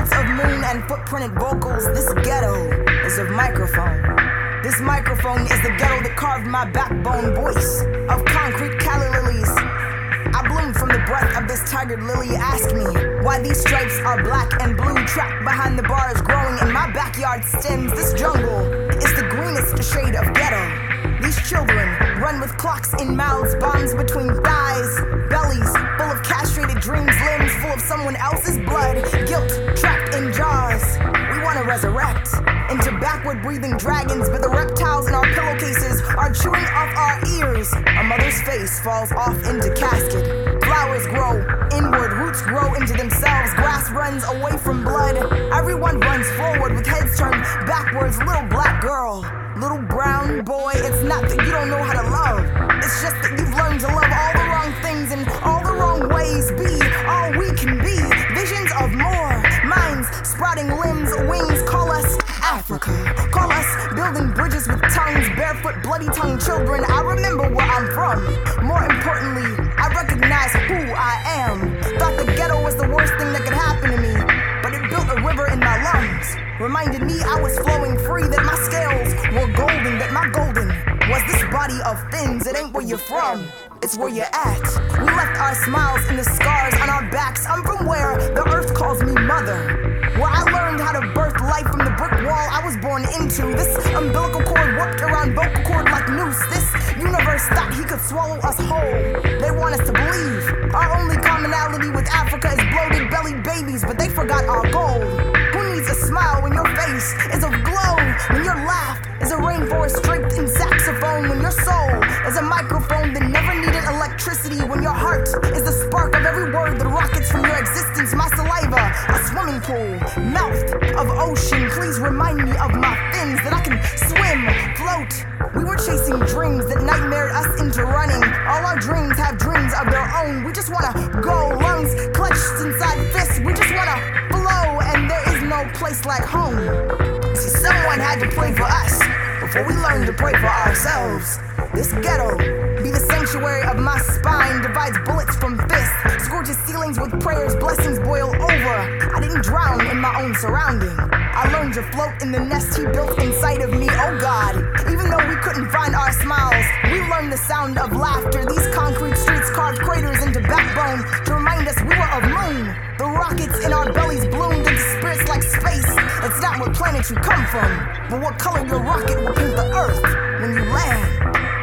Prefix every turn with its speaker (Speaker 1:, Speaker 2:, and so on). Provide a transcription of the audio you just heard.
Speaker 1: Notes of moon and footprinted vocals. This ghetto is of microphone. This microphone is the ghetto that carved my backbone. Voice of concrete calla lilies. I bloom from the breath of this tigered lily. Ask me why these stripes are black and blue. Trapped behind the bars growing in my backyard stems. This jungle is the greenest shade of ghetto. These children run with clocks in mouths, bombs between thighs, bellies full of castrated dreams, limbs full of someone else's blood, guilt trapped in jaws. We want to resurrect into backward breathing dragons, but the reptiles in our pillowcases are chewing off our ears. A mother's face falls off into casket. Flowers grow inward, roots grow into themselves. Grass runs away from blood. Everyone runs forward with heads turned backwards. Little black girl, little brown boy, it's not that you don't know how to love. It's just that you've learned to love all the wrong things in all the wrong ways. Be all we can be. Visions of more. Minds sprouting limbs, wings. Call us Africa. Call us building bridges with tongues. Barefoot, bloody-tongued children. I remember where I'm from. More importantly, I recognize who I am. Thought the ghetto was the worst thing that could happen to me, but it built a river in my lungs. Reminded me I was flowing free, that my scales were golden, that my golden was this body of fins. It ain't where you're from, it's where you're at. We left our smiles in the scars on our backs. I'm from where the earth calls me mother, where I learned how to birth life from the brick wall I was born into. This umbilical cord worked around vocal cord like noose. This universe thought he could swallow us whole. They want us to believe our only commonality with Africa is bloated bellied babies, but they forgot our gold. Who needs a smile when your face is of glow? When your laugh is a rainforest draped in saxophone. When your soul is a microphone that never needed electricity. When your heart is the spark of every word that rockets from your existence. My saliva, a swimming pool, mouth of ocean. Please remind me of my fins, that I can swim, float. We were chasing dreams that nightmared us into running. All our dreams have dreams of their own. We just wanna go, lungs clutched inside fists. We just wanna flow, and there is no place like home. See, someone had to pray for us before we learned to pray for ourselves. This ghetto be the sanctuary of my spine, divides bullets from fists, scorches ceilings with prayers, blessings boil over. I didn't drown in my own surrounding. I learned to float in the nest he built inside of me. Oh God, even though we couldn't find our smiles, we learned the sound of laughter. These concrete streets carved craters into backbone to remind us we were of moon. The rockets in our bellies bloomed into spirits like space. It's not what planet you come from, but what color your rocket will paint the earth when you land.